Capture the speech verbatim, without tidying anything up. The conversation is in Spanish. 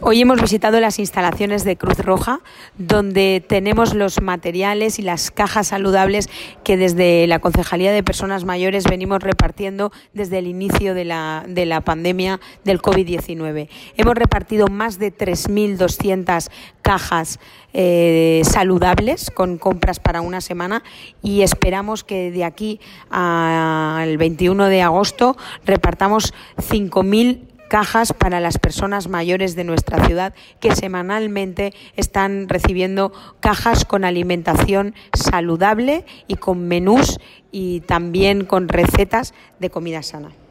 Hoy hemos visitado las instalaciones de Cruz Roja, donde tenemos los materiales y las cajas saludables que desde la Concejalía de Personas Mayores venimos repartiendo desde el inicio de la, de la pandemia del COVID diecinueve. Hemos repartido más de tres mil doscientas cajas eh, saludables con compras para una semana y esperamos que de aquí al veintiuno de agosto repartamos cinco mil cajas para las personas mayores de nuestra ciudad que semanalmente están recibiendo cajas con alimentación saludable y con menús y también con recetas de comida sana.